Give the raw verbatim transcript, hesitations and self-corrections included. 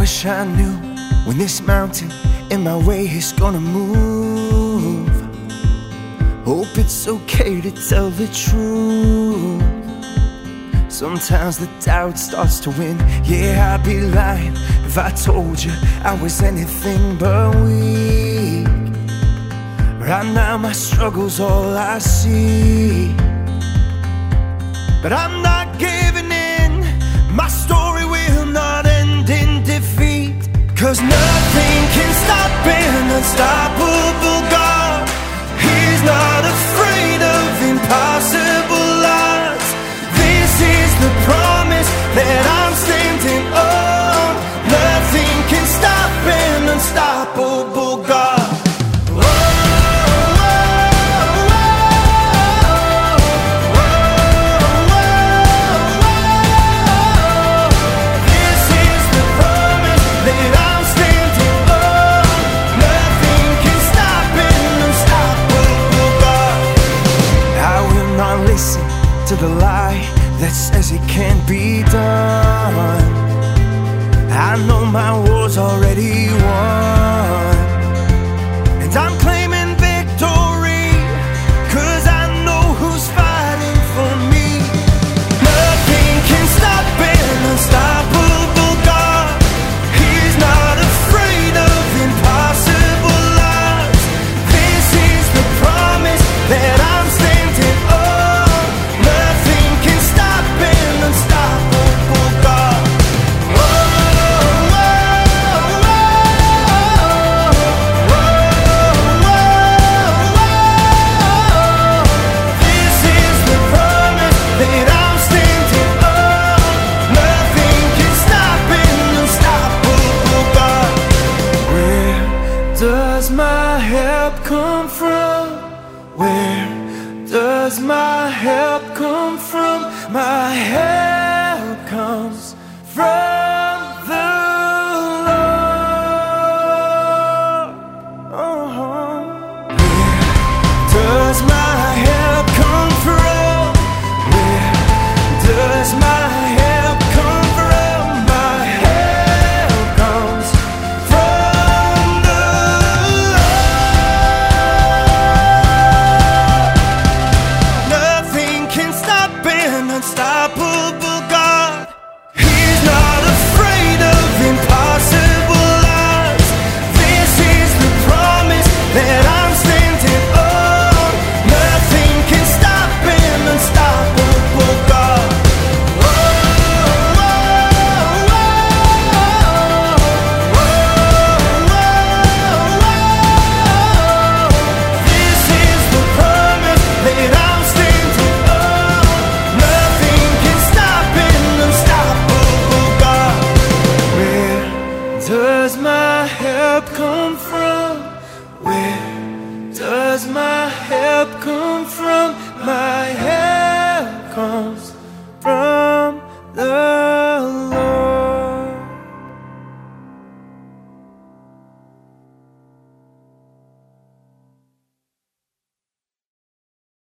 wish I knew when this mountain in my way is gonna move. Hope it's okay to tell the truth. Sometimes the doubt starts to win. Yeah, I'd be lying if I told you I was anything but weak. Right now my struggle's all I see, but I'm not giving in. My story will not end in defeat, 'cause nothing can stop an unstoppable God. He's not afraid of impossible odds. This is the promise that I'm standing on. Nothing can stop an unstoppable God. Listen to the lie that says it can't be done. I know my war's already won, and I'm claiming victory, 'cause I know who's fighting for me. Nothing can stop an unstoppable God. He's not afraid of impossible odds. This is the promise that I'm standing on. Does my help come from? Where does my help come from? My help comes from the Lord. Oh, where does my help come from? Where does my help come from? My help comes from the unstoppable God. He's not afraid of impossible odds. This is the promise that I'm standing on. Nothing can stop an unstoppable God. Oh, oh, oh, oh, oh, oh. This is the promise that I'm standing on. Does my help come from? Where does my help come from? My help comes